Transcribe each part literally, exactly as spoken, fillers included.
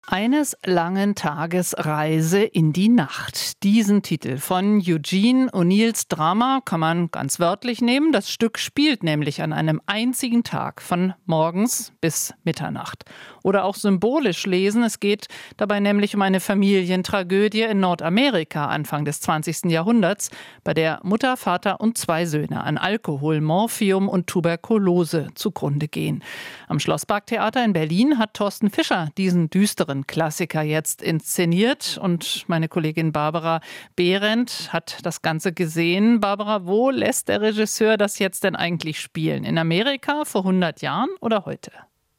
Eines langen Tages Reise in die Nacht. Diesen Titel von Eugene O'Neills Drama kann man ganz wörtlich nehmen. Das Stück spielt nämlich an einem einzigen Tag von morgens bis Mitternacht. Oder auch symbolisch lesen. Es geht dabei nämlich um eine Familientragödie in Nordamerika Anfang des zwanzigsten Jahrhunderts, bei der Mutter, Vater und zwei Söhne an Alkohol, Morphium und Tuberkulose zugrunde gehen. Am Schlossparktheater in Berlin hat Thorsten Fischer diesen düsteren Klassiker jetzt inszeniert und meine Kollegin Barbara Behrendt hat das Ganze gesehen. Barbara, wo lässt der Regisseur das jetzt denn eigentlich spielen? In Amerika vor hundert Jahren oder heute?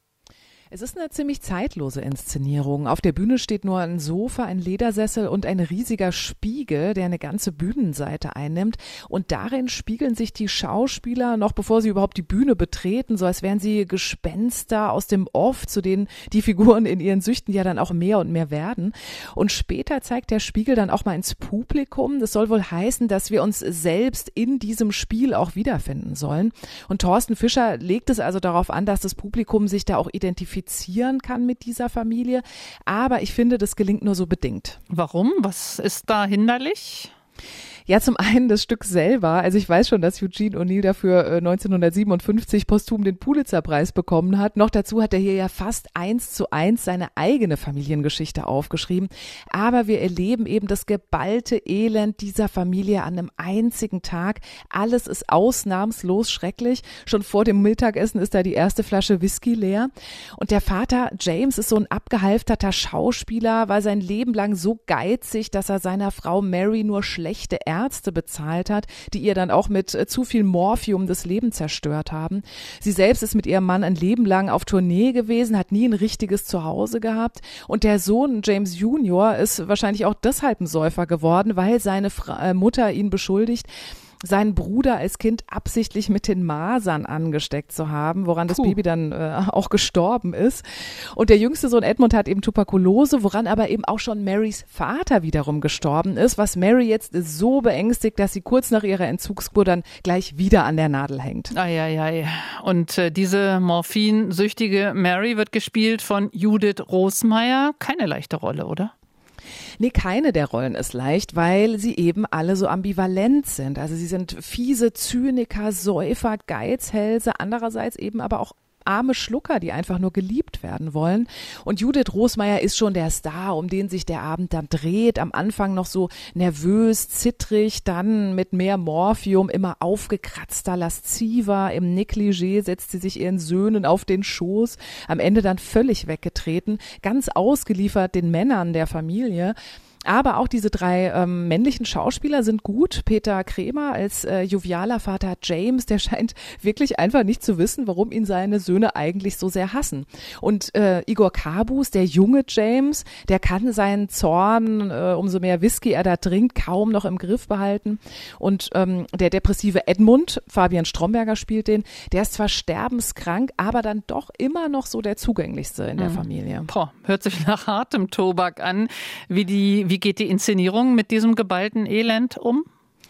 Es ist eine ziemlich zeitlose Inszenierung. Auf der Bühne steht nur ein Sofa, ein Ledersessel und ein riesiger Spiegel, der eine ganze Bühnenseite einnimmt. Und darin spiegeln sich die Schauspieler, noch bevor sie überhaupt die Bühne betreten, so als wären sie Gespenster aus dem Off, zu denen die Figuren in ihren Süchten ja dann auch mehr und mehr werden. Und später zeigt der Spiegel dann auch mal ins Publikum. Das soll wohl heißen, dass wir uns selbst in diesem Spiel auch wiederfinden sollen. Und Thorsten Fischer legt es also darauf an, dass das Publikum sich da auch identifiziert kann mit dieser Familie. Aber ich finde, das gelingt nur so bedingt. Warum? Was ist da hinderlich? Ja, zum einen das Stück selber. Also ich weiß schon, dass Eugene O'Neill dafür neunzehnhundertsiebenundfünfzig posthum den Pulitzerpreis bekommen hat. Noch dazu hat er hier ja fast eins zu eins seine eigene Familiengeschichte aufgeschrieben. Aber wir erleben eben das geballte Elend dieser Familie an einem einzigen Tag. Alles ist ausnahmslos schrecklich. Schon vor dem Mittagessen ist da die erste Flasche Whisky leer. Und der Vater James ist so ein abgehalfterter Schauspieler, war sein Leben lang so geizig, dass er seiner Frau Mary nur schlechte Ärzte bezahlt hat, die ihr dann auch mit zu viel Morphium das Leben zerstört haben. Sie selbst ist mit ihrem Mann ein Leben lang auf Tournee gewesen, hat nie ein richtiges Zuhause gehabt und der Sohn James Junior ist wahrscheinlich auch deshalb ein Säufer geworden, weil seine Fra- äh, Mutter ihn beschuldigt, seinen Bruder als Kind absichtlich mit den Masern angesteckt zu haben, woran das Puh. Baby dann äh, auch gestorben ist. Und der jüngste Sohn Edmund hat eben Tuberkulose, woran aber eben auch schon Marys Vater wiederum gestorben ist, was Mary jetzt so beängstigt, dass sie kurz nach ihrer Entzugskur dann gleich wieder an der Nadel hängt. Eieiei. Und äh, diese morphinsüchtige Mary wird gespielt von Judith Rosmeier. Keine leichte Rolle, oder? Nee, keine der Rollen ist leicht, weil sie eben alle so ambivalent sind. Also sie sind fiese Zyniker, Säufer, Geizhälse, andererseits eben aber auch arme Schlucker, die einfach nur geliebt werden wollen. Und Judith Rosmeier ist schon der Star, um den sich der Abend dann dreht. Am Anfang noch so nervös, zittrig, dann mit mehr Morphium, immer aufgekratzter, lasziver. Im Negligé setzt sie sich ihren Söhnen auf den Schoß. Am Ende dann völlig weggetreten, ganz ausgeliefert den Männern der Familie. Aber auch diese drei ähm, männlichen Schauspieler sind gut. Peter Kremer als äh, jovialer Vater James, der scheint wirklich einfach nicht zu wissen, warum ihn seine Söhne eigentlich so sehr hassen. Und äh, Igor Karbus, der junge James, der kann seinen Zorn, äh, umso mehr Whisky er da trinkt, kaum noch im Griff behalten. Und ähm, der depressive Edmund, Fabian Stromberger spielt den, der ist zwar sterbenskrank, aber dann doch immer noch so der zugänglichste in der mhm. Familie. Boah, hört sich nach hartem Tobak an, wie die Wie geht die Inszenierung mit diesem geballten Elend um?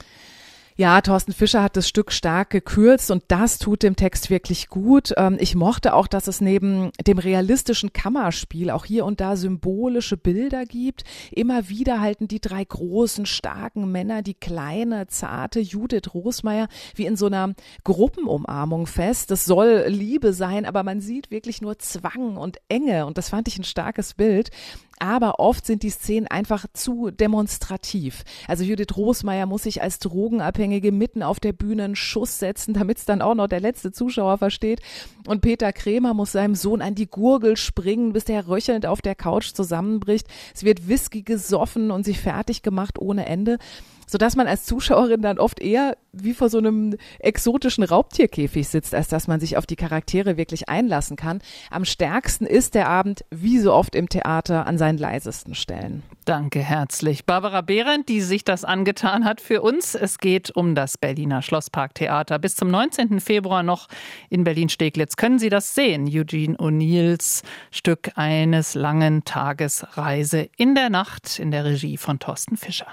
Ja, Thorsten Fischer hat das Stück stark gekürzt und das tut dem Text wirklich gut. Ich mochte auch, dass es neben dem realistischen Kammerspiel auch hier und da symbolische Bilder gibt. Immer wieder halten die drei großen, starken Männer die kleine, zarte Judith Rosmeier wie in so einer Gruppenumarmung fest. Das soll Liebe sein, aber man sieht wirklich nur Zwang und Enge und das fand ich ein starkes Bild. Aber oft sind die Szenen einfach zu demonstrativ. Also Judith Rosmeier muss sich als Drogenabhängige mitten auf der Bühne einen Schuss setzen, damit es dann auch noch der letzte Zuschauer versteht. Und Peter Kremer muss seinem Sohn an die Gurgel springen, bis der röchelnd auf der Couch zusammenbricht. Es wird Whisky gesoffen und sich fertig gemacht ohne Ende, sodass man als Zuschauerin dann oft eher wie vor so einem exotischen Raubtierkäfig sitzt, als dass man sich auf die Charaktere wirklich einlassen kann. Am stärksten ist der Abend, wie so oft im Theater, an seinen leisesten Stellen. Danke herzlich. Barbara Behrendt, die sich das angetan hat für uns. Es geht um das Berliner Schlossparktheater. Bis zum neunzehnten Februar noch in Berlin-Steglitz können Sie das sehen. Eugene O'Neills Stück eines langen Tages Reise in der Nacht in der Regie von Thorsten Fischer.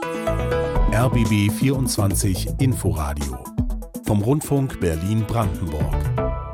R B B vierundzwanzig Inforadio vom Rundfunk Berlin-Brandenburg.